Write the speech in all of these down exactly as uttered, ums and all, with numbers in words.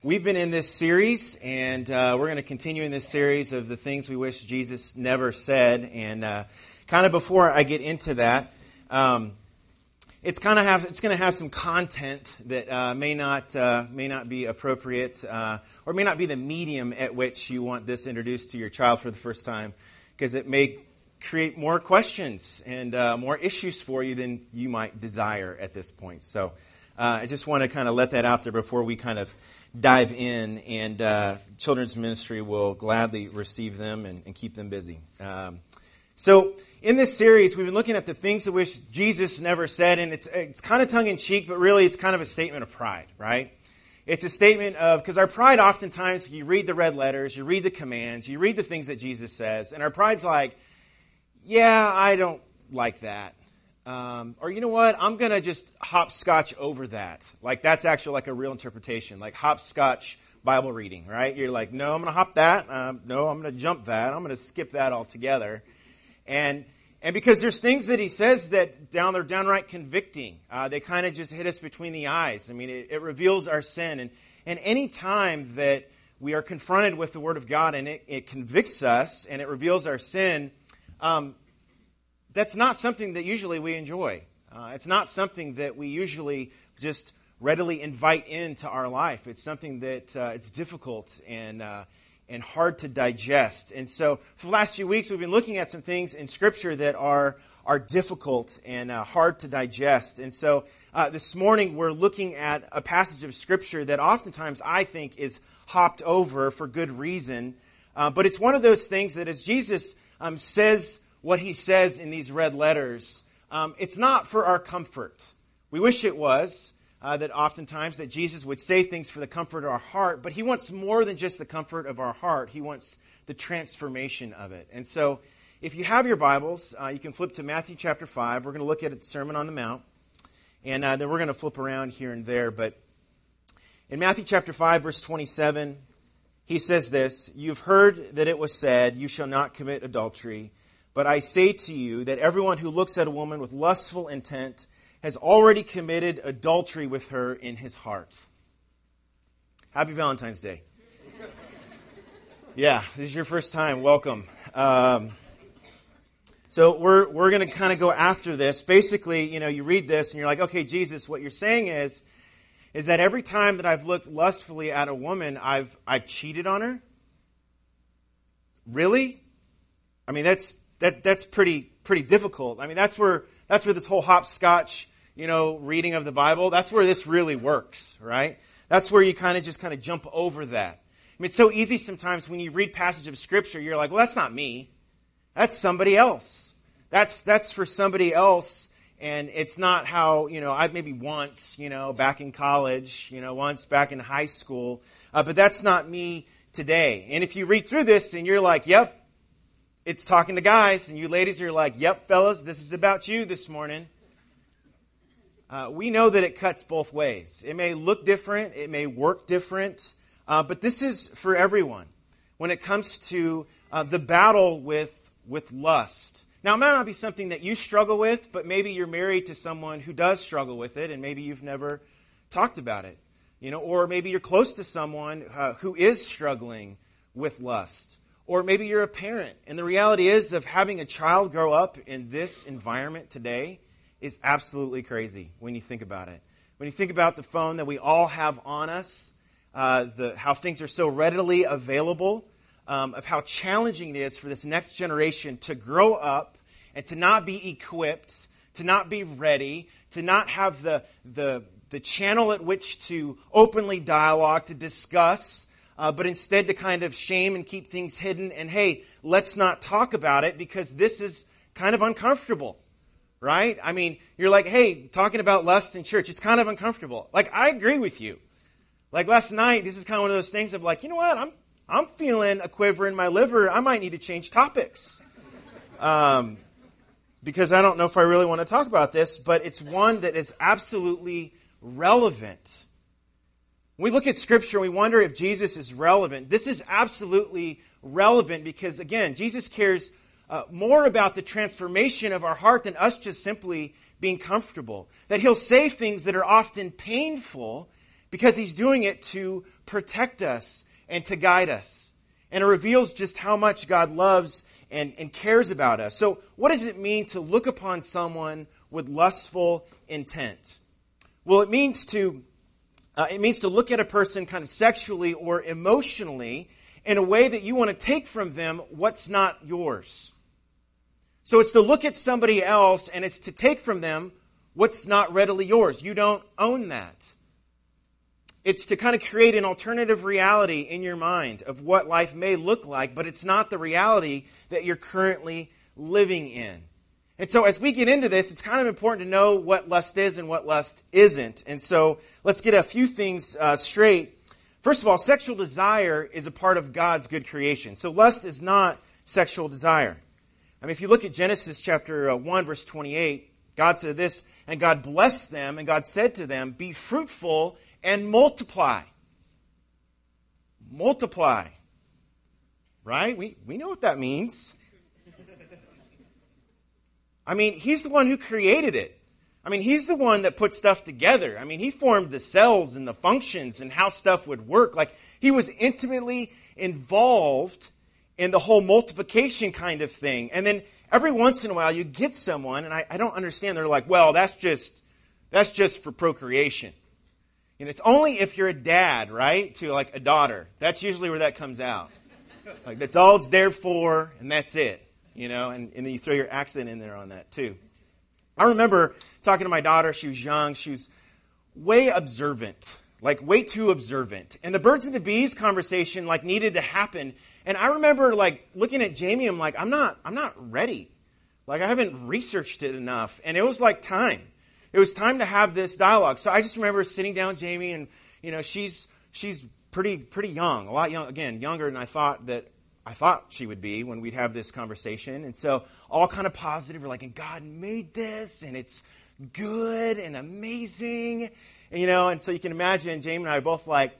We've been in this series, and uh, we're going to continue in this series of the things we wish Jesus never said. And uh, kind of before I get into that, um, it's kind of have it's going to have some content that uh, may not uh, may not be appropriate, uh, or may not be the medium at which you want this introduced to your child for the first time, because it may create more questions and uh, more issues for you than you might desire at this point. So uh, I just want to kind of let that out there before we kind of dive in, and uh, children's ministry will gladly receive them and, and keep them busy. Um, so in this series, we've been looking at the things that which Jesus never said, and it's it's kind of tongue-in-cheek, but really it's kind of a statement of pride, right? It's a statement of, because our pride oftentimes, you read the red letters, you read the commands, you read the things that Jesus says, and our pride's like, yeah, I don't like that. Um, or you know what, I'm going to just hopscotch over that. Like that's actually like a real interpretation, like hopscotch Bible reading, right? You're like, no, I'm going to hop that. Um, no, I'm going to jump that. I'm going to skip that altogether. And and because there's things that he says that down they're downright convicting. Uh, they kind of just hit us between the eyes. I mean, it, it reveals our sin. And, and any time that we are confronted with the Word of God and it, it convicts us and it reveals our sin, um, that's not something that usually we enjoy. Uh, it's not something that we usually just readily invite into our life. It's something that uh, it's difficult and uh, and hard to digest. And so for the last few weeks, we've been looking at some things in Scripture that are are difficult and uh, hard to digest. And so uh, this morning, we're looking at a passage of Scripture that oftentimes I think is hopped over for good reason. Uh, but it's one of those things that as Jesus um, says what he says in these red letters, um, it's not for our comfort. We wish it was, uh, that oftentimes that Jesus would say things for the comfort of our heart, but he wants more than just the comfort of our heart. He wants the transformation of it. And so if you have your Bibles, uh, you can flip to Matthew chapter five. We're going to look at the Sermon on the Mount, and uh, then we're going to flip around here and there. But in Matthew chapter five, verse twenty-seven, he says this, "You've heard that it was said, 'You shall not commit adultery.' But I say to you that everyone who looks at a woman with lustful intent has already committed adultery with her in his heart." Happy Valentine's Day. Yeah, this is your first time. Welcome. Um, so we're we're going to kind of go after this. Basically, you know, you read this and you're like, okay, Jesus, what you're saying is, is that every time that I've looked lustfully at a woman, I've I've cheated on her? Really? I mean, that's That that's pretty pretty difficult. I mean, that's where that's where this whole hopscotch, you know, reading of the Bible, that's where this really works, right? That's where you kind of just kind of jump over that. I mean, it's so easy sometimes when you read passages of Scripture, you're like, well, that's not me. That's somebody else. That's that's for somebody else, and it's not how, you know, I maybe once, you know, back in college, you know, once back in high school, uh, but that's not me today. And if you read through this and you're like, yep, it's talking to guys, and you ladies are like, yep, fellas, this is about you this morning. Uh, we know that it cuts both ways. It may look different, it may work different, uh, but this is for everyone when it comes to uh, the battle with, with lust. Now, it might not be something that you struggle with, but maybe you're married to someone who does struggle with it, and maybe you've never talked about it. You know, or maybe you're close to someone uh, who is struggling with lust. Or maybe you're a parent, and the reality is of having a child grow up in this environment today is absolutely crazy when you think about it. When you think about the phone that we all have on us, uh, the how things are so readily available, um, of how challenging it is for this next generation to grow up and to not be equipped, to not be ready, to not have the the the channel at which to openly dialogue, to discuss, Uh, but instead to kind of shame and keep things hidden. And hey, let's not talk about it because this is kind of uncomfortable, right? I mean, you're like, hey, talking about lust in church, it's kind of uncomfortable. Like, I agree with you. Like last night, this is kind of one of those things of like, you know what, I'm I'm feeling a quiver in my liver. I might need to change topics. Um, because I don't know if I really want to talk about this, but it's one that is absolutely relevant. We look at Scripture and we wonder if Jesus is relevant. This is absolutely relevant because, again, Jesus cares uh, more about the transformation of our heart than us just simply being comfortable. That he'll say things that are often painful because he's doing it to protect us and to guide us. And it reveals just how much God loves and, and cares about us. So what does it mean to look upon someone with lustful intent? Well, it means to uh, it means to look at a person kind of sexually or emotionally in a way that you want to take from them what's not yours. So it's to look at somebody else and it's to take from them what's not readily yours. You don't own that. It's to kind of create an alternative reality in your mind of what life may look like, but it's not the reality that you're currently living in. And so as we get into this, it's kind of important to know what lust is and what lust isn't. And so let's get a few things uh, straight. First of all, sexual desire is a part of God's good creation. So lust is not sexual desire. I mean, if you look at Genesis chapter one, verse twenty-eight, God said this, and God blessed them, and God said to them, be fruitful and multiply. Multiply. Right? We, we know what that means. I mean, he's the one who created it. I mean, he's the one that put stuff together. I mean, he formed the cells and the functions and how stuff would work. Like, he was intimately involved in the whole multiplication kind of thing. And then every once in a while you get someone, and I, I don't understand, they're like, well, that's just that's just for procreation. And it's only if you're a dad, right, to like a daughter. That's usually where that comes out. Like, that's all it's there for, and that's it. You know, and, and then you throw your accent in there on that too. I remember talking to my daughter. She was young. She was way observant, like way too observant. And the birds and the bees conversation like needed to happen. And I remember like looking at Jamie. I'm like, I'm not, I'm not ready. Like, I haven't researched it enough. And it was like time. It was time to have this dialogue. So I just remember sitting down with Jamie, and you know, she's she's pretty pretty young, a lot young. Again, younger than I thought that. I thought she would be when we'd have this conversation. And so all kind of positive. We're like, and God made this, and it's good and amazing. And, you know, and so you can imagine Jamie and I are both like,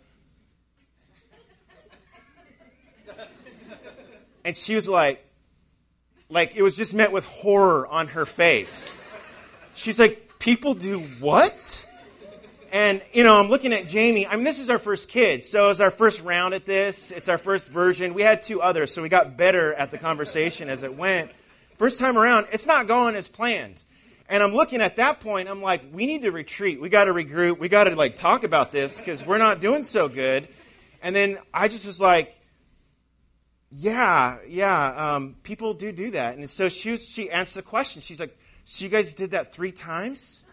and she was like, like it was just met with horror on her face. She's like, people do what? And, you know, I'm looking at Jamie. I mean, this is our first kid, so it's our first round at this. It's our first version. We had two others, so we got better at the conversation as it went. First time around, it's not going as planned. And I'm looking at that point, I'm like, we need to retreat. We got to regroup. We got to, like, talk about this because we're not doing so good. And then I just was like, yeah, yeah, um, people do do that. And so she, was, she answered the question. She's like, so you guys did that three times?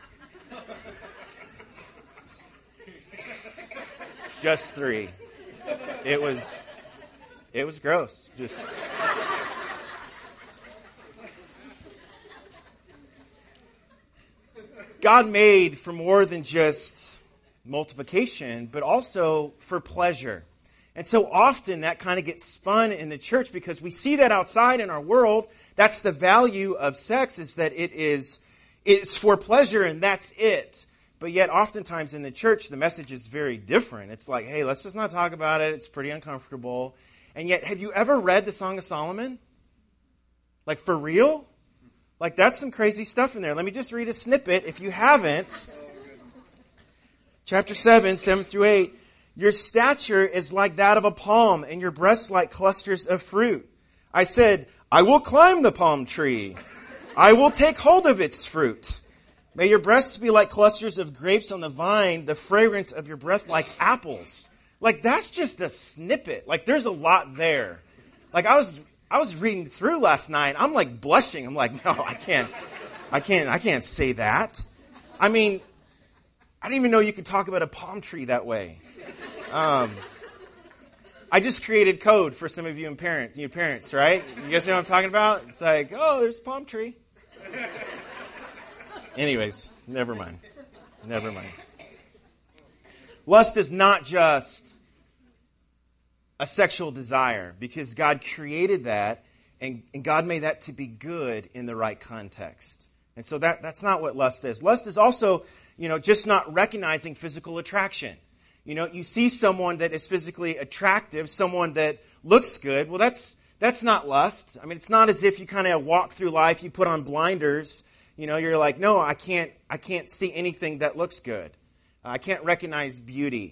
Just three. It was, it was gross. Just. God made for more than just multiplication, but also for pleasure. And so often that kind of gets spun in the church because we see that outside in our world. That's the value of sex, is that it is, it's for pleasure and that's it. But yet, oftentimes in the church, the message is very different. It's like, hey, let's just not talk about it. It's pretty uncomfortable. And yet, have you ever read the Song of Solomon? Like, for real? Like, that's some crazy stuff in there. Let me just read a snippet if you haven't. Chapter seven, seven through eight. Your stature is like that of a palm, and your breasts like clusters of fruit. I said, I will climb the palm tree. I will take hold of its fruit. May your breasts be like clusters of grapes on the vine, the fragrance of your breath like apples. Like, that's just a snippet. Like, there's a lot there. Like, I was I was reading through last night. I'm like blushing. I'm like, no, I can't. I can't. I can't say that. I mean, I didn't even know you could talk about a palm tree that way. Um, I just created code for some of you and parents, you parents, right? You guys know what I'm talking about? It's like, oh, there's a palm tree. Anyways, never mind. Never mind. Lust is not just a sexual desire, because God created that, and, and God made that to be good in the right context. And so that, that's not what lust is. Lust is also, you know, just not recognizing physical attraction. You know, you see someone that is physically attractive, someone that looks good. Well, that's that's not lust. I mean, it's not as if you kind of walk through life, you put on blinders. You know, you're like, no, I can't I can't see anything that looks good. I can't recognize beauty.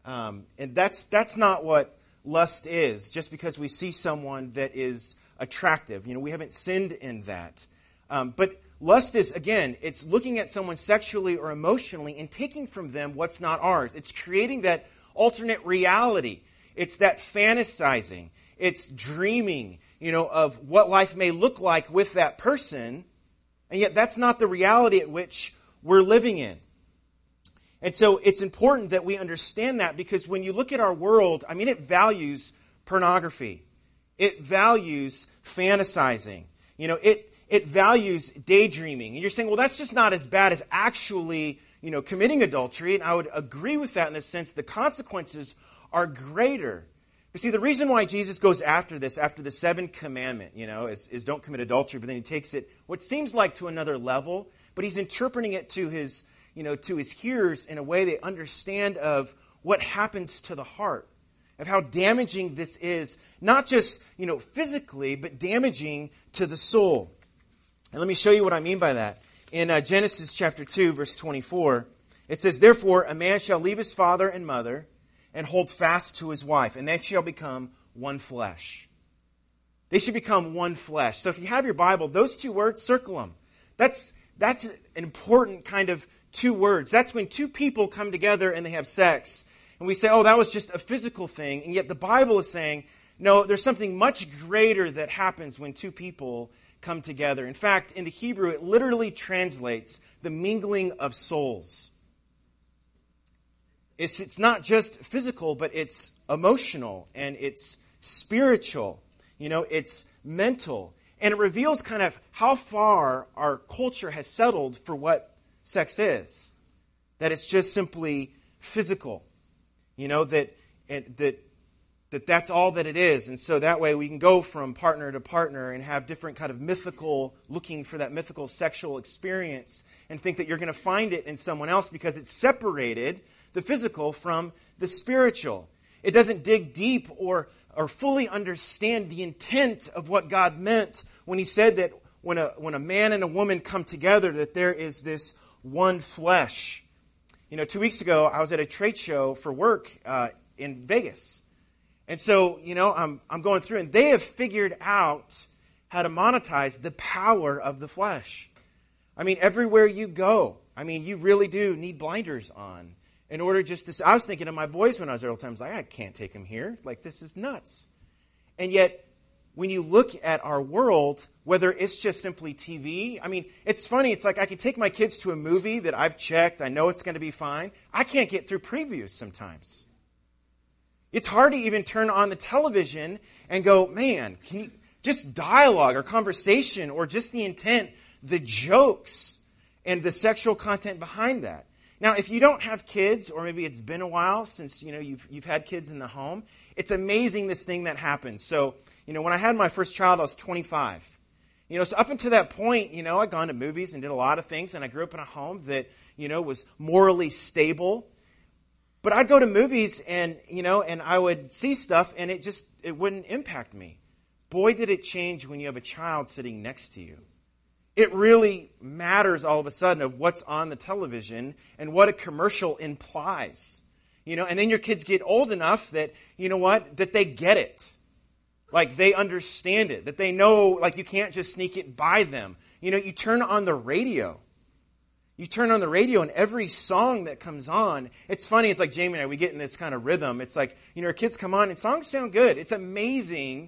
Um, and that's that's not what lust is, just because we see someone that is attractive. You know, we haven't sinned in that. Um, but lust is, again, it's looking at someone sexually or emotionally and taking from them what's not ours. It's creating that alternate reality. It's that fantasizing. It's dreaming, you know, of what life may look like with that person. And yet that's not the reality at which we're living in. And so it's important that we understand that, because when you look at our world, I mean, it values pornography. It values fantasizing. You know, it it values daydreaming. And you're saying, well, that's just not as bad as actually, you know, committing adultery. And I would agree with that in the sense the consequences are greater. But see, the reason why Jesus goes after this, after the seventh commandment, you know, is, is don't commit adultery, but then he takes it what seems like to another level, but he's interpreting it to his, you know, to his hearers in a way they understand of what happens to the heart, of how damaging this is, not just, you know, physically, but damaging to the soul. And let me show you what I mean by that. In uh, Genesis chapter two, verse twenty-four, it says, "Therefore a man shall leave his father and mother and hold fast to his wife, and they shall become one flesh." They should become one flesh. So if you have your Bible, those two words, circle them. That's, that's an important kind of two words. That's when two people come together and they have sex. And we say, oh, that was just a physical thing. And yet the Bible is saying, no, there's something much greater that happens when two people come together. In fact, in the Hebrew, it literally translates the mingling of souls. It's, it's not just physical, but it's emotional and it's spiritual. You know, it's mental. And it reveals kind of how far our culture has settled for what sex is. That it's just simply physical. You know, that that that that's all that it is. And so that way we can go from partner to partner and have different kind of mythical, looking for that mythical sexual experience and think that you're going to find it in someone else because it's separated, the physical from the spiritual. It doesn't dig deep or, or fully understand the intent of what God meant when he said that when a, when a man and a woman come together, that there is this one flesh. You know, two weeks ago, I was at a trade show for work uh, in Vegas. And so, you know, I'm I'm going through, and they have figured out how to monetize the power of the flesh. I mean, everywhere you go, I mean, you really do need blinders on in order just to... I was thinking of my boys when I was there all the time. I was like, I can't take them here. Like, this is nuts. And yet, when you look at our world, whether it's just simply T V, I mean, it's funny. It's like I can take my kids to a movie that I've checked. I know it's going to be fine. I can't get through previews sometimes. It's hard to even turn on the television and go, man, can you just dialogue or conversation or just the intent, the jokes, and the sexual content behind that. Now, if you don't have kids, or maybe it's been a while since you know you've you've had kids in the home, it's amazing this thing that happens. So, you know, when I had my first child, I was twenty-five. You know, so up until that point, you know, I'd gone to movies and did a lot of things, and I grew up in a home that, you know, was morally stable. But I'd go to movies and, you know, and I would see stuff and it just, it wouldn't impact me. Boy, did it change when you have a child sitting next to you. It really matters all of a sudden of what's on the television and what a commercial implies. You know, and then your kids get old enough that, you know what, that they get it. Like they understand it, that they know, like you can't just sneak it by them. You know, you turn on the radio. You turn on the radio and every song that comes on, it's funny, it's like Jamie and I, we get in this kind of rhythm. It's like, you know, our kids come on and songs sound good. It's amazing,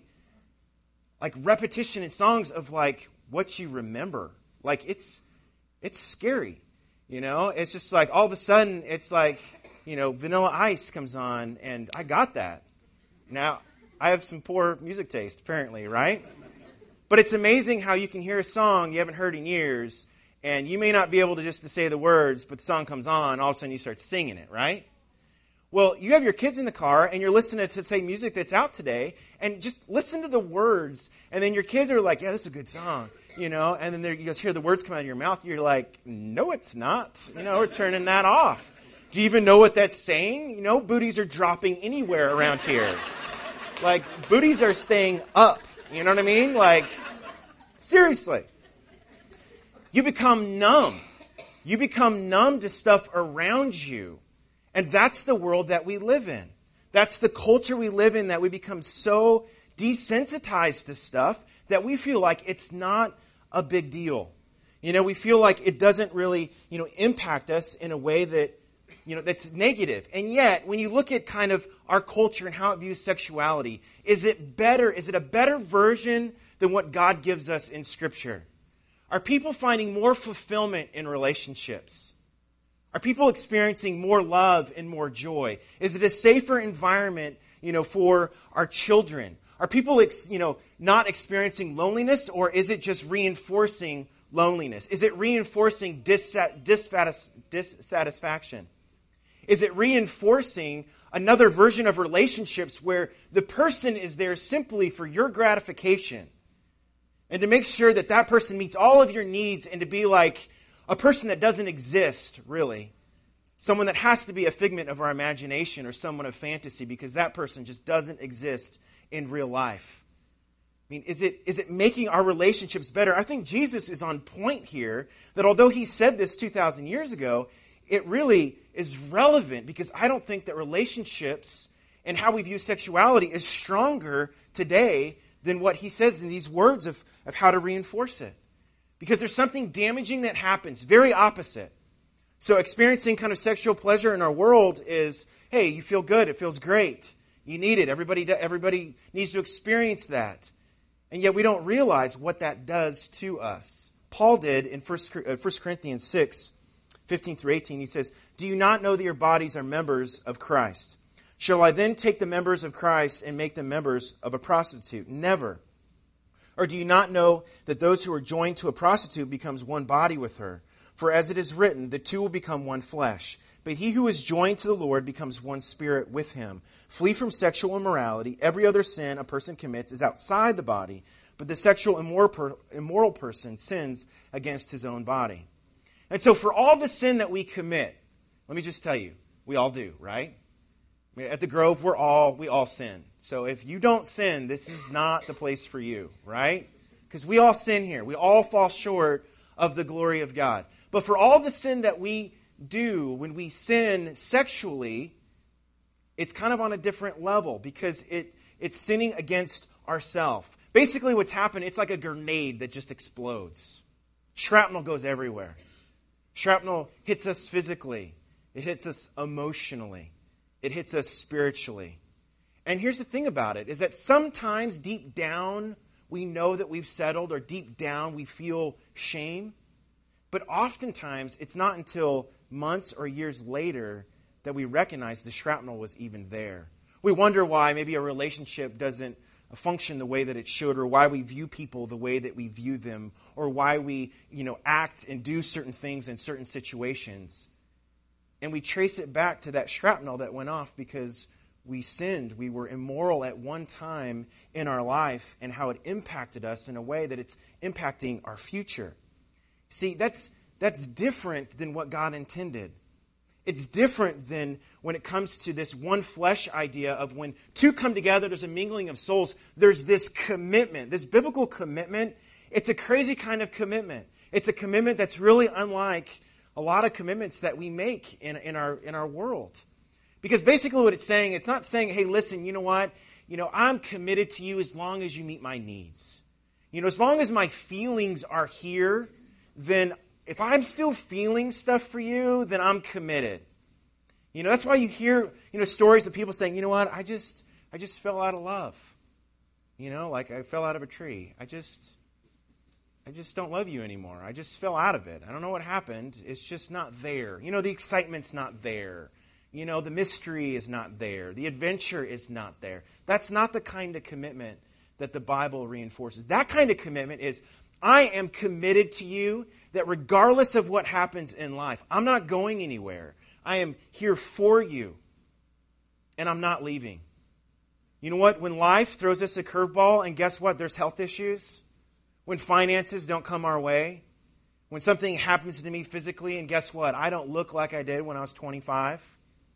like repetition in songs of like what you remember. Like it's it's scary, you know? It's just like all of a sudden it's like, you know, Vanilla Ice comes on and I got that. Now, I have some poor music taste apparently, right? But it's amazing how you can hear a song you haven't heard in years. And you may not be able to just to say the words, but the song comes on, all of a sudden you start singing it, right? Well, you have your kids in the car, and you're listening to, say, music that's out today, and just listen to the words, and then your kids are like, yeah, this is a good song, you know? And then you just hear the words come out of your mouth, you're like, no, it's not. You know, we're turning that off. Do you even know what that's saying? You know, booties are dropping anywhere around here. Like, booties are staying up, you know what I mean? Like, seriously. You become numb. You become numb to stuff around you. And that's the world that we live in. That's the culture we live in, that we become so desensitized to stuff that we feel like it's not a big deal. You know, we feel like it doesn't really, you know, impact us in a way that, you know, that's negative. And yet, when you look at kind of our culture and how it views sexuality, is it better, is it a better version than what God gives us in Scripture? Are people finding more fulfillment in relationships? Are people experiencing more love and more joy? Is it a safer environment, you know, for our children? Are people, ex, you know, not experiencing loneliness, or is it just reinforcing loneliness? Is it reinforcing dissat- dissatisfaction? Is it reinforcing another version of relationships where the person is there simply for your gratification and to make sure that that person meets all of your needs, and to be like a person that doesn't exist, really? Someone that has to be a figment of our imagination or someone of fantasy, because that person just doesn't exist in real life. I mean, is it is it making our relationships better? I think Jesus is on point here, that although he said this two thousand years ago, it really is relevant, because I don't think that relationships and how we view sexuality is stronger today than what he says in these words of, of how to reinforce it. Because there's something damaging that happens, very opposite. So experiencing kind of sexual pleasure in our world is, hey, you feel good, it feels great, you need it, everybody, everybody needs to experience that. And yet we don't realize what that does to us. Paul did in First Corinthians six, fifteen through eighteen. He says, "Do you not know that your bodies are members of Christ? Shall I then take the members of Christ and make them members of a prostitute? Never. Or do you not know that those who are joined to a prostitute becomes one body with her? For as it is written, the two will become one flesh. But he who is joined to the Lord becomes one spirit with him. Flee from sexual immorality. Every other sin a person commits is outside the body, but the sexual immoral person sins against his own body." And so for all the sin that we commit, let me just tell you, we all do, right? At the Grove, we're all, we all sin. So if you don't sin, this is not the place for you, right? Because we all sin here. We all fall short of the glory of God. But for all the sin that we do, when we sin sexually, it's kind of on a different level, because it it's sinning against ourselves. Basically what's happened, it's like a grenade that just explodes. Shrapnel goes everywhere. Shrapnel hits us physically. It hits us emotionally. It hits us spiritually. And here's the thing about it, is that sometimes deep down we know that we've settled, or deep down we feel shame. But oftentimes it's not until months or years later that we recognize the shrapnel was even there. We wonder why maybe a relationship doesn't function the way that it should, or why we view people the way that we view them, or why we, you know, act and do certain things in certain situations. And we trace it back to that shrapnel that went off because we sinned. We were immoral at one time in our life, and how it impacted us in a way that it's impacting our future. See, that's that's different than what God intended. It's different than when it comes to this one flesh idea of when two come together, there's a mingling of souls. There's this commitment, this biblical commitment. It's a crazy kind of commitment. It's a commitment that's really unlike a lot of commitments that we make in, in our in our world. Because basically what it's saying, it's not saying, hey, listen, you know what? You know, I'm committed to you as long as you meet my needs. You know, as long as my feelings are here, then if I'm still feeling stuff for you, then I'm committed. You know, that's why you hear, you know, stories of people saying, you know what, I just I just fell out of love. You know, like I fell out of a tree. I just I just don't love you anymore. I just fell out of it. I don't know what happened. It's just not there. You know, the excitement's not there. You know, the mystery is not there. The adventure is not there. That's not the kind of commitment that the Bible reinforces. That kind of commitment is, I am committed to you, that regardless of what happens in life, I'm not going anywhere. I am here for you, and I'm not leaving. You know what? When life throws us a curveball, and guess what? There's health issues. When finances don't come our way. When something happens to me physically, and guess what? I don't look like I did when I was twenty-five.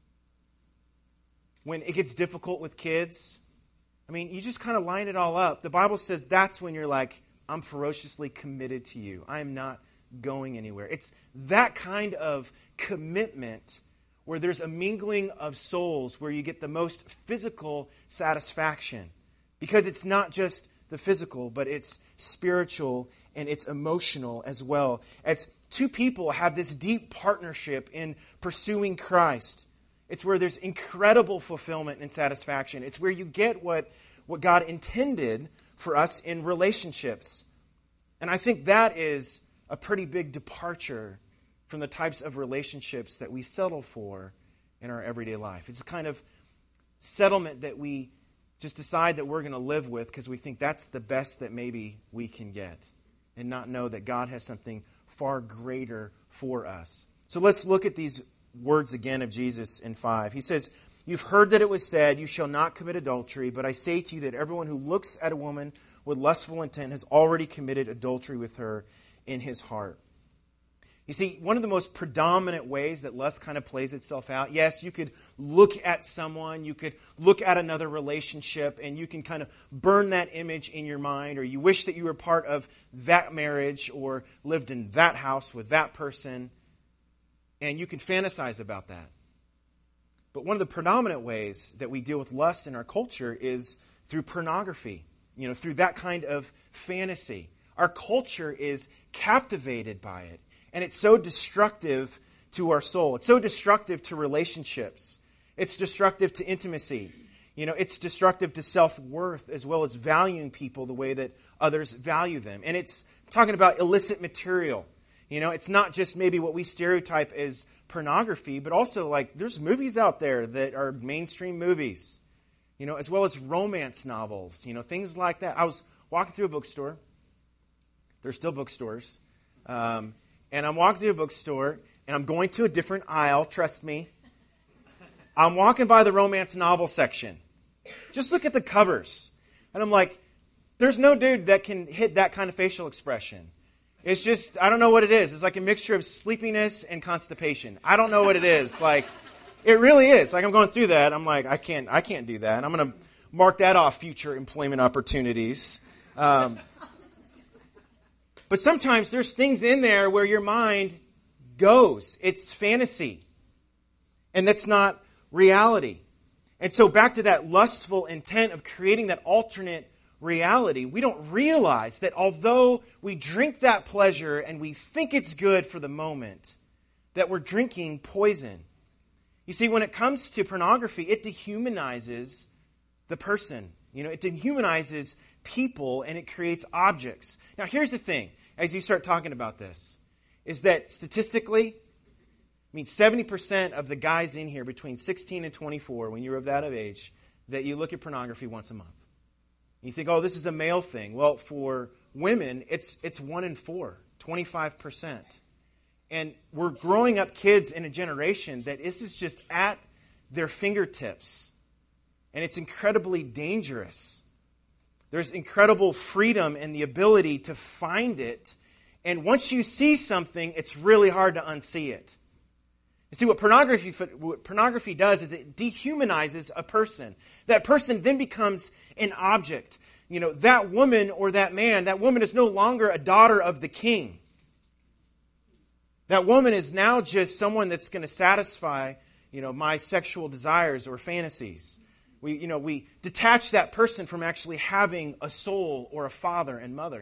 When it gets difficult with kids. I mean, you just kind of line it all up. The Bible says that's when you're like, I'm ferociously committed to you. I am not going anywhere. It's that kind of commitment where there's a mingling of souls, where you get the most physical satisfaction. Because it's not just the physical, but it's spiritual and it's emotional as well. As two people have this deep partnership in pursuing Christ, it's where there's incredible fulfillment and satisfaction. It's where you get what, what God intended for us in relationships. And I think that is a pretty big departure from the types of relationships that we settle for in our everyday life. It's a kind of settlement that we just decide that we're going to live with because we think that's the best that maybe we can get, and not know that God has something far greater for us. So let's look at these words again of Jesus in five. He says, "You've heard that it was said, 'You shall not commit adultery,' but I say to you that everyone who looks at a woman with lustful intent has already committed adultery with her in his heart." You see, one of the most predominant ways that lust kind of plays itself out, yes, you could look at someone, you could look at another relationship, and you can kind of burn that image in your mind, or you wish that you were part of that marriage or lived in that house with that person, and you can fantasize about that. But one of the predominant ways that we deal with lust in our culture is through pornography, you know, through that kind of fantasy. Our culture is captivated by it. And it's so destructive to our soul. It's so destructive to relationships. It's destructive to intimacy. You know, it's destructive to self-worth as well as valuing people the way that others value them. And it's talking about illicit material. You know, it's not just maybe what we stereotype as pornography, but also like there's movies out there that are mainstream movies, you know, as well as romance novels, you know, things like that. I was walking through a bookstore. There's still bookstores. Um, And I'm walking through a bookstore, and I'm going to a different aisle, trust me. I'm walking by the romance novel section. Just look at the covers. And I'm like, there's no dude that can hit that kind of facial expression. It's just, I don't know what it is. It's like a mixture of sleepiness and constipation. I don't know what it is. Like, it really is. Like, I'm going through that. I'm like, I can't, I can't do that. I'm going to mark that off future employment opportunities. Um But sometimes there's things in there where your mind goes. It's fantasy. And that's not reality. And so back to that lustful intent of creating that alternate reality, we don't realize that although we drink that pleasure and we think it's good for the moment, that we're drinking poison. You see, when it comes to pornography, it dehumanizes the person. You know, it dehumanizes people and it creates objects. Now, here's the thing. As you start talking about this, is that statistically, I mean, seventy percent of the guys in here between sixteen and twenty-four, when you're of that age, that you look at pornography once a month. You think, oh, this is a male thing. Well, for women, it's it's one in four, twenty-five percent. And we're growing up kids in a generation that this is just at their fingertips. And it's incredibly dangerous. There's incredible freedom and the ability to find it. And once you see something, it's really hard to unsee it. You see, what pornography, what pornography does is it dehumanizes a person. That person then becomes an object. You know, that woman or that man, that woman is no longer a daughter of the king. That woman is now just someone that's going to satisfy, you know, my sexual desires or fantasies. We, you know, we detach that person from actually having a soul or a father and mother.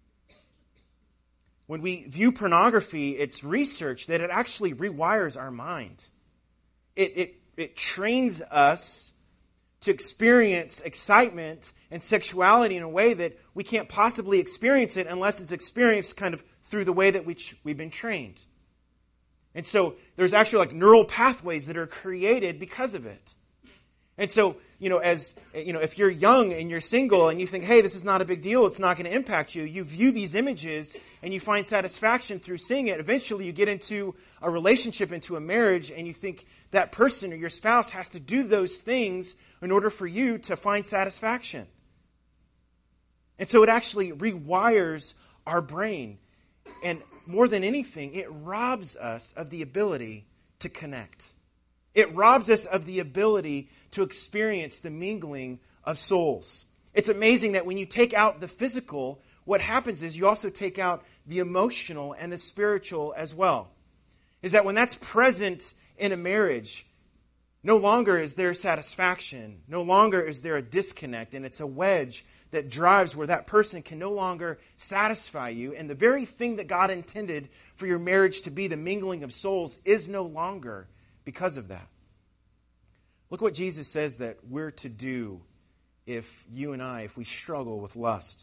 When we view pornography, it's research that it actually rewires our mind. It, it, it trains us to experience excitement and sexuality in a way that we can't possibly experience it unless it's experienced kind of through the way that we, we've been trained. And so there's actually like neural pathways that are created because of it. And so, you know, as you know, if you're young and you're single and you think, hey, this is not a big deal, it's not going to impact you, you view these images and you find satisfaction through seeing it. Eventually you get into a relationship, into a marriage, and you think that person or your spouse has to do those things in order for you to find satisfaction. And so it actually rewires our brain. And more than anything, it robs us of the ability to connect. It robs us of the ability to experience the mingling of souls. It's amazing that when you take out the physical, what happens is you also take out the emotional and the spiritual as well. Is that when that's present in a marriage, no longer is there satisfaction. No longer is there a disconnect, and it's a wedge that drives where that person can no longer satisfy you. And the very thing that God intended for your marriage to be, the mingling of souls, is no longer because of that. Look what Jesus says that we're to do if you and I, if we struggle with lust.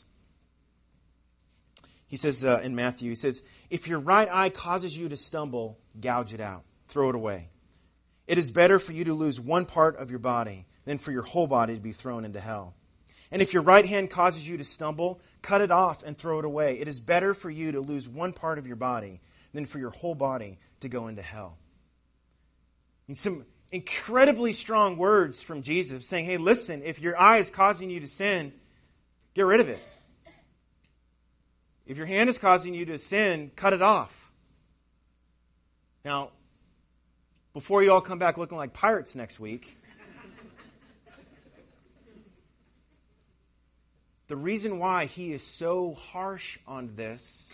He says uh, in Matthew, he says, if your right eye causes you to stumble, gouge it out, throw it away. It is better for you to lose one part of your body than for your whole body to be thrown into hell. And if your right hand causes you to stumble, cut it off and throw it away. It is better for you to lose one part of your body than for your whole body to go into hell. And some incredibly strong words from Jesus saying, hey, listen, if your eye is causing you to sin, get rid of it. If your hand is causing you to sin, cut it off. Now, before you all come back looking like pirates next week, the reason why he is so harsh on this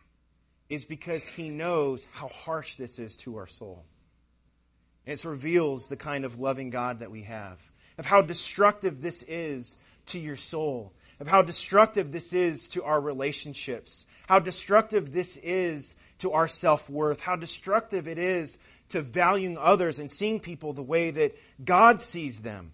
is because he knows how harsh this is to our soul. It reveals the kind of loving God that we have, of how destructive this is to your soul, of how destructive this is to our relationships, how destructive this is to our self-worth, how destructive it is to valuing others and seeing people the way that God sees them.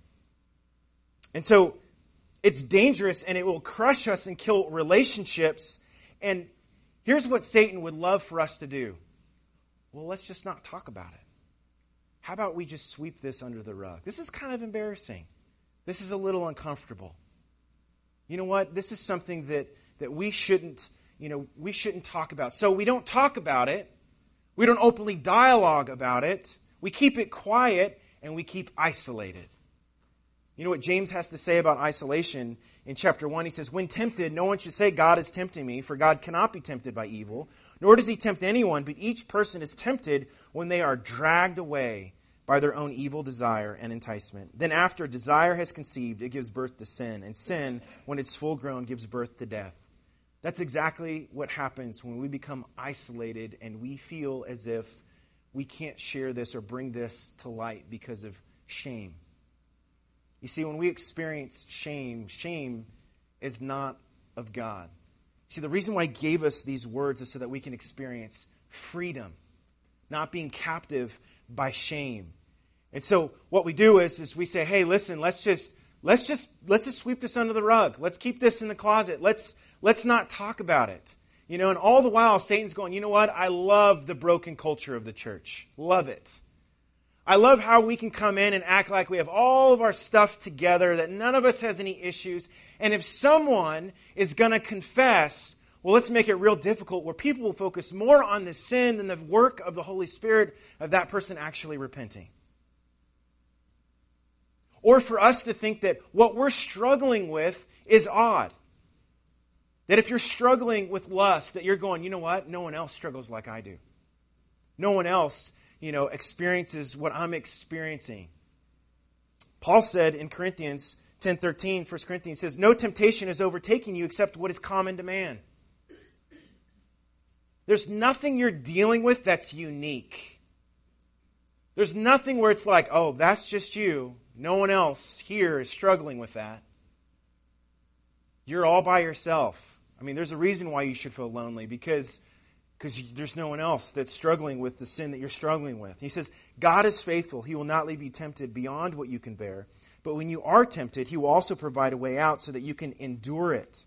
And so it's dangerous, and it will crush us and kill relationships. And here's what Satan would love for us to do. Well, let's just not talk about it. How about we just sweep this under the rug? This is kind of embarrassing. This is a little uncomfortable. You know what? This is something that, that we shouldn't, you know, we shouldn't talk about. So we don't talk about it. We don't openly dialogue about it. We keep it quiet, and we keep isolated. You know what James has to say about isolation in chapter one? He says, when tempted, no one should say, God is tempting me, for God cannot be tempted by evil, nor does he tempt anyone, but each person is tempted when they are dragged away by their own evil desire and enticement. Then after desire has conceived, it gives birth to sin, and sin, when it's full grown, gives birth to death. That's exactly what happens when we become isolated and we feel as if we can't share this or bring this to light because of shame. You see, when we experience shame, shame is not of God. See, the reason why he gave us these words is so that we can experience freedom, not being captive by shame. And so what we do is, is we say, hey, listen, let's just let's just let's just sweep this under the rug. Let's keep this in the closet. Let's let's not talk about it. You know, and all the while Satan's going, you know what? I love the broken culture of the church. Love it. I love how we can come in and act like we have all of our stuff together, that none of us has any issues. And if someone is going to confess, well, let's make it real difficult where people will focus more on the sin than the work of the Holy Spirit of that person actually repenting. Or for us to think that what we're struggling with is odd. That if you're struggling with lust, that you're going, you know what? No one else struggles like I do. No one else you know, experiences what I'm experiencing. Paul said in Corinthians ten thirteen, First Corinthians says, no temptation is overtaking you except what is common to man. There's nothing you're dealing with that's unique. There's nothing where it's like, oh, that's just you. No one else here is struggling with that. You're all by yourself. I mean, there's a reason why you should feel lonely, because Because there's no one else that's struggling with the sin that you're struggling with. He says, God is faithful. He will not leave you tempted beyond what you can bear. But when you are tempted, he will also provide a way out so that you can endure it.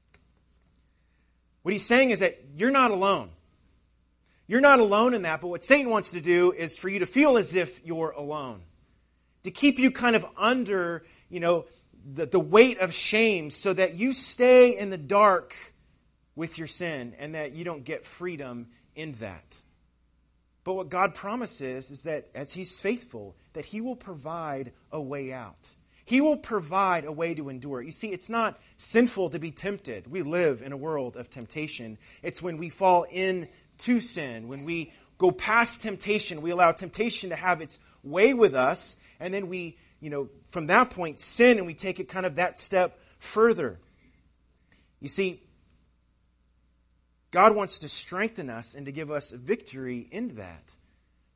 What he's saying is that you're not alone. You're not alone in that, but what Satan wants to do is for you to feel as if you're alone. To keep you kind of under, you know, the, the weight of shame so that you stay in the dark with your sin, and that you don't get freedom in that. But what God promises is that as he's faithful, that he will provide a way out. He will provide a way to endure. You see, it's not sinful to be tempted. We live in a world of temptation. It's when we fall into sin, when we go past temptation, we allow temptation to have its way with us, and then we, you know, from that point sin, and we take it kind of that step further. You see, God wants to strengthen us and to give us victory in that.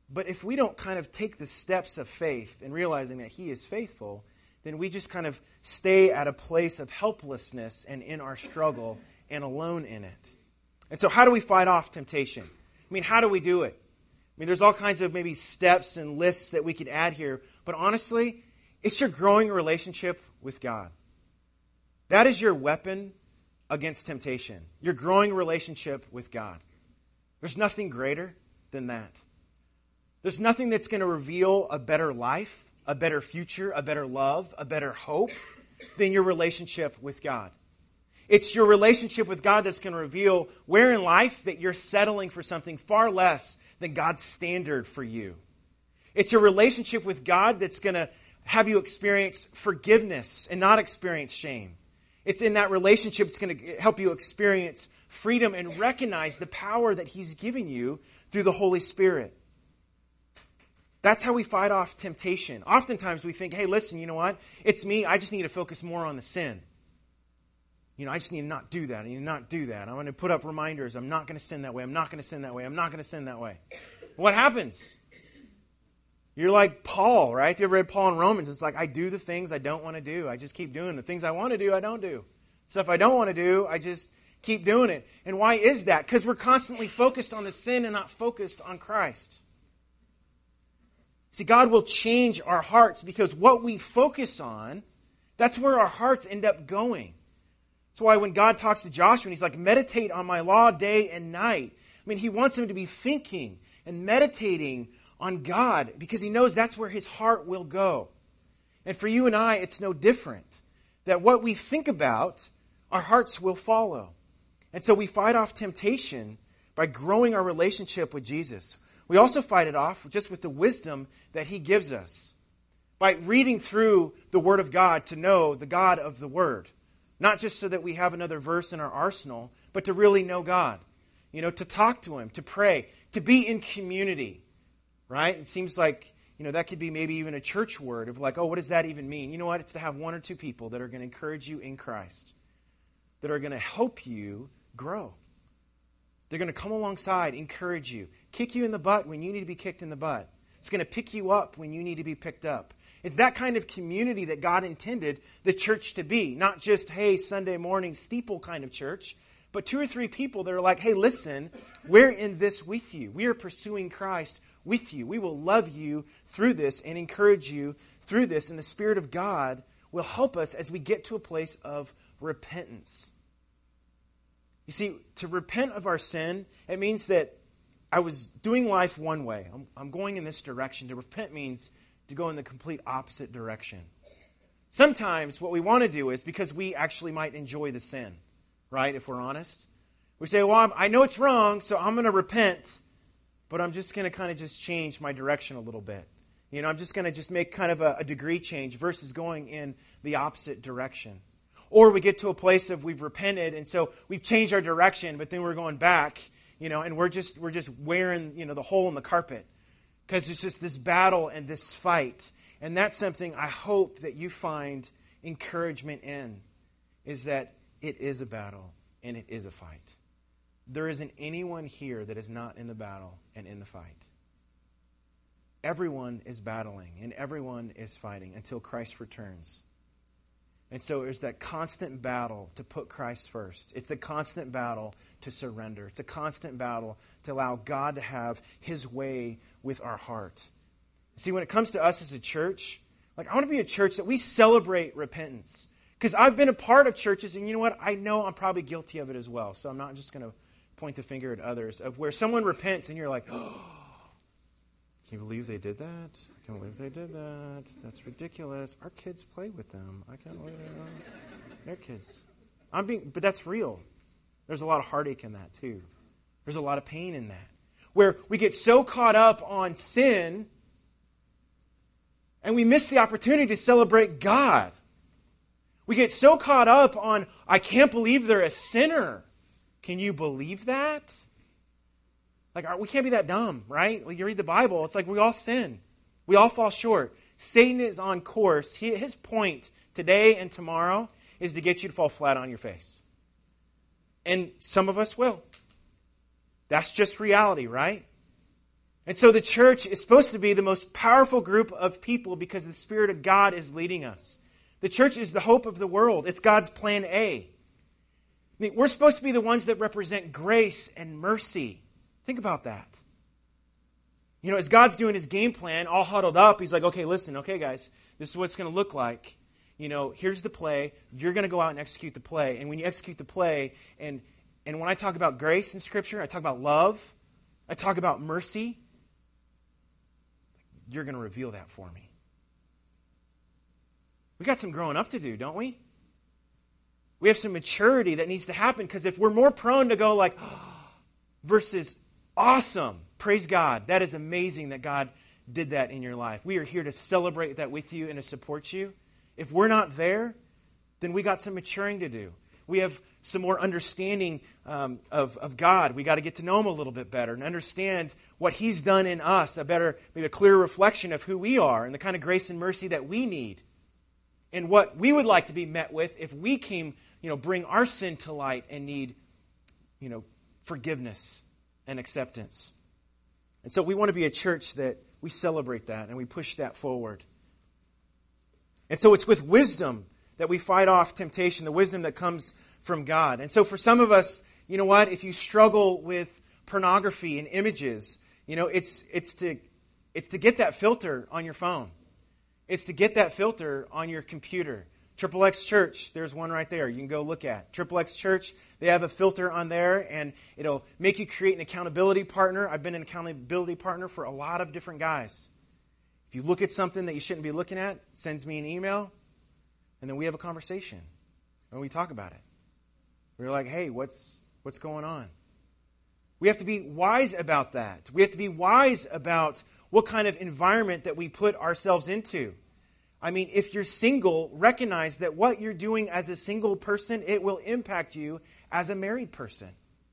But if we don't kind of take the steps of faith and realizing that he is faithful, then we just kind of stay at a place of helplessness and in our struggle and alone in it. And so how do we fight off temptation? I mean, how do we do it? I mean, there's all kinds of maybe steps and lists that we could add here. But honestly, it's your growing relationship with God. That is your weapon against temptation. Your growing relationship with God. There's nothing greater than that. There's nothing that's going to reveal a better life, a better future, a better love, a better hope than your relationship with God. It's your relationship with God that's going to reveal where in life that you're settling for something far less than God's standard for you. It's your relationship with God that's going to have you experience forgiveness and not experience shame. It's in that relationship that's going to help you experience freedom and recognize the power that he's given you through the Holy Spirit. That's how we fight off temptation. Oftentimes we think, hey, listen, you know what? It's me. I just need to focus more on the sin. You know, I just need to not do that. I need to not do that. I'm going to put up reminders. I'm not going to sin that way. I'm not going to sin that way. I'm not going to sin that way. What happens? You're like Paul, right? If you ever read Paul in Romans, it's like, I do the things I don't want to do. I just keep doing the things I want to do, I don't do. Stuff I don't want to do, I just keep doing it. And why is that? Because we're constantly focused on the sin and not focused on Christ. See, God will change our hearts because what we focus on, that's where our hearts end up going. That's why when God talks to Joshua, and he's like, meditate on my law day and night. I mean, he wants him to be thinking and meditating on God because he knows that's where his heart will go. And for you and I, it's no different. That what we think about, our hearts will follow. And so we fight off temptation by growing our relationship with Jesus. We also fight it off just with the wisdom that he gives us. By reading through the Word of God to know the God of the Word. Not just so that we have another verse in our arsenal, but to really know God. You know, to talk to him, to pray, to be in community. Right? It seems like, you know, that could be maybe even a church word of like, oh, what does that even mean? You know what? It's to have one or two people that are going to encourage you in Christ. That are going to help you grow. They're going to come alongside, encourage you, kick you in the butt when you need to be kicked in the butt. It's going to pick you up when you need to be picked up. It's that kind of community that God intended the church to be. Not just, hey, Sunday morning steeple kind of church, but two or three people that are like, hey, listen, we're in this with you. We are pursuing Christ with you. We will love you through this and encourage you through this. And the Spirit of God will help us as we get to a place of repentance. You see, to repent of our sin, it means that I was doing life one way. I'm, I'm going in this direction. To repent means to go in the complete opposite direction. Sometimes what we want to do is because we actually might enjoy the sin, right? If we're honest. We say, well, I'm, I know it's wrong, so I'm going to repent, but I'm just going to kind of just change my direction a little bit. You know, I'm just going to just make kind of a, a degree change versus going in the opposite direction. Or we get to a place of we've repented, and so we've changed our direction, but then we're going back, you know, and we're just we're just wearing, you know, the hole in the carpet. Because it's just this battle and this fight. And that's something I hope that you find encouragement in, is that it is a battle and it is a fight. There isn't anyone here that is not in the battle and in the fight. Everyone is battling and everyone is fighting until Christ returns. And so there's that constant battle to put Christ first. It's a constant battle to surrender. It's a constant battle to allow God to have his way with our heart. See, when it comes to us as a church, like I want to be a church that we celebrate repentance. Because I've been a part of churches, and you know what? I know I'm probably guilty of it as well. So I'm not just going to point the finger at others, of where someone repents and you're like, oh, can you believe they did that? I can't believe they did that. That's ridiculous. Our kids play with them. I can't believe that. They're kids. I'm being, but that's real. There's a lot of heartache in that too. There's a lot of pain in that. Where we get so caught up on sin and we miss the opportunity to celebrate God. We get so caught up on, I can't believe they're a sinner. Can you believe that? Like, we can't be that dumb, right? Like, you read the Bible, it's like we all sin. We all fall short. Satan is on course. He, his point today and tomorrow is to get you to fall flat on your face. And some of us will. That's just reality, right? And so the church is supposed to be the most powerful group of people because the Spirit of God is leading us. The church is the hope of the world. It's God's plan A. I mean, we're supposed to be the ones that represent grace and mercy. Think about that. You know, as God's doing His game plan, all huddled up, He's like, okay, listen, okay, guys, this is what it's going to look like. You know, here's the play. You're going to go out and execute the play. And when you execute the play, and, and when I talk about grace in Scripture, I talk about love, I talk about mercy, you're going to reveal that for me. We got some growing up to do, don't we? We have some maturity that needs to happen, because if we're more prone to go like, oh, versus awesome, praise God, that is amazing that God did that in your life. We are here to celebrate that with you and to support you. If we're not there, then we got some maturing to do. We have some more understanding um, of, of God. We got to get to know Him a little bit better and understand what He's done in us, a better, maybe a clearer reflection of who we are and the kind of grace and mercy that we need. And what we would like to be met with if we came, you know, bring our sin to light and need, you know, forgiveness and acceptance. And so we want to be a church that we celebrate that and we push that forward. And so it's with wisdom that we fight off temptation, the wisdom that comes from God. And so for some of us, you know what, if you struggle with pornography and images, you know, it's it's to it's to get that filter on your phone. It's to get that filter on your computer. Triple X Church, there's one right there you can go look at. Triple X Church, they have a filter on there, and it'll make you create an accountability partner. I've been an accountability partner for a lot of different guys. If you look at something that you shouldn't be looking at, it sends me an email, and then we have a conversation, and we talk about it. We're like, hey, what's what's going on? We have to be wise about that. We have to be wise about what kind of environment that we put ourselves into. I mean, if you're single, recognize that what you're doing as a single person, it will impact you as a married person.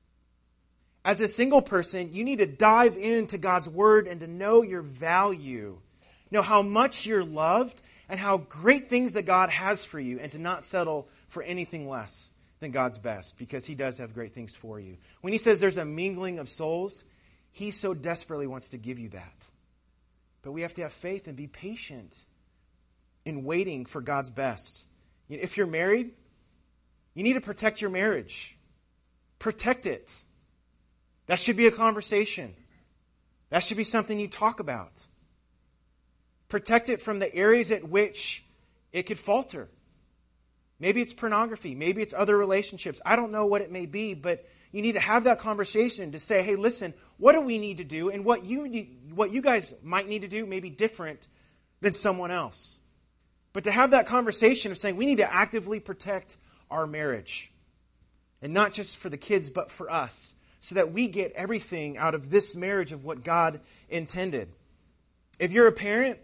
As a single person, you need to dive into God's Word and to know your value. Know how much you're loved and how great things that God has for you, and to not settle for anything less than God's best, because He does have great things for you. When He says there's a mingling of souls, He so desperately wants to give you that. But we have to have faith and be patient in waiting for God's best. If you're married, you need to protect your marriage. Protect it. That should be a conversation. That should be something you talk about. Protect it from the areas at which it could falter. Maybe it's pornography. Maybe it's other relationships. I don't know what it may be, but you need to have that conversation to say, hey, listen, what do we need to do? And what you need, what you guys might need to do may be different than someone else. But to have that conversation of saying we need to actively protect our marriage. And not just for the kids, but for us. So that we get everything out of this marriage of what God intended. If you're a parent,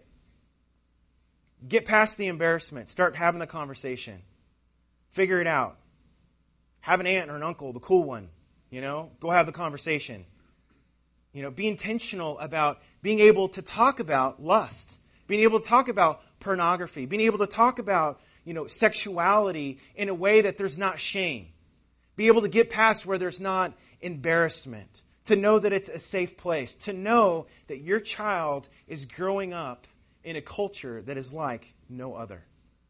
get past the embarrassment. Start having the conversation. Figure it out. Have an aunt or an uncle, the cool one. You know, go have the conversation. You know, be intentional about being able to talk about lust. Being able to talk about pornography. Being able to talk about, you know, sexuality in a way that there's not shame. Be able to get past where there's not embarrassment. To know that it's a safe place. To know that your child is growing up in a culture that is like no other.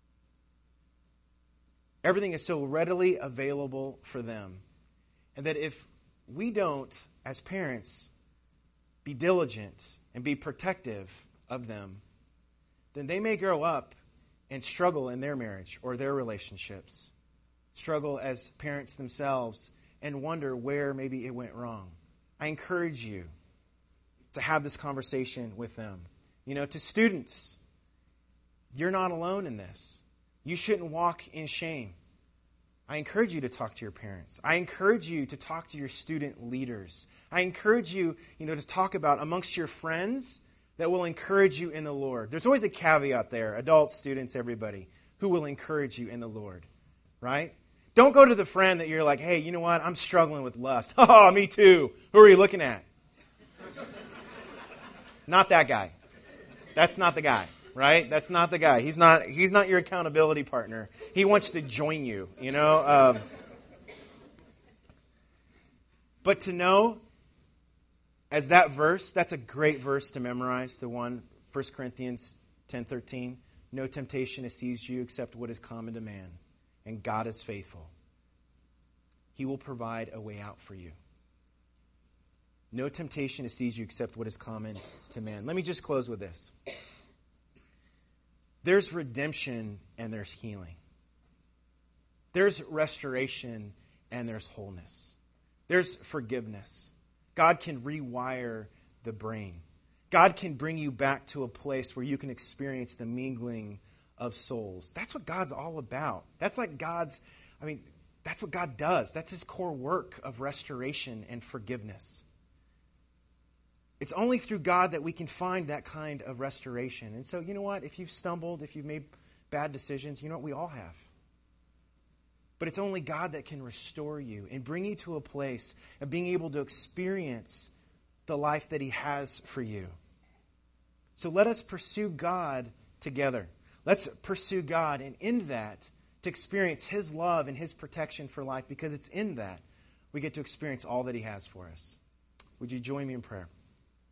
Everything is so readily available for them. And that if we don't, as parents, be diligent and be protective of them, then they may grow up and struggle in their marriage or their relationships. Struggle as parents themselves and wonder where maybe it went wrong. I encourage you to have this conversation with them. You know, to students, you're not alone in this. You shouldn't walk in shame. I encourage you to talk to your parents. I encourage you to talk to your student leaders. I encourage you, you know, to talk about amongst your friends that will encourage you in the Lord. There's always a caveat there, adults, students, everybody, who will encourage you in the Lord, right? Don't go to the friend that you're like, hey, you know what? I'm struggling with lust. Oh, me too. Who are you looking at? Not that guy. That's not the guy, right? That's not the guy. He's not He's not your accountability partner. He wants to join you, you know. Um, but to know as that verse, that's a great verse to memorize, the one, First Corinthians ten thirteen. No temptation has seized you except what is common to man, and God is faithful. He will provide a way out for you. No temptation has seized you except what is common to man. Let me just close with this. There's redemption and there's healing. There's restoration and there's wholeness. There's forgiveness. God can rewire the brain. God can bring you back to a place where you can experience the mingling of souls. That's what God's all about. That's like God's, I mean, that's what God does. That's his core work of restoration and forgiveness. It's only through God that we can find that kind of restoration. And so, you know what? If you've stumbled, if you've made bad decisions, you know what? We all have. But it's only God that can restore you and bring you to a place of being able to experience the life that he has for you. So let us pursue God together. Let's pursue God, and in that, to experience his love and his protection for life, because it's in that we get to experience all that he has for us. Would you join me in prayer?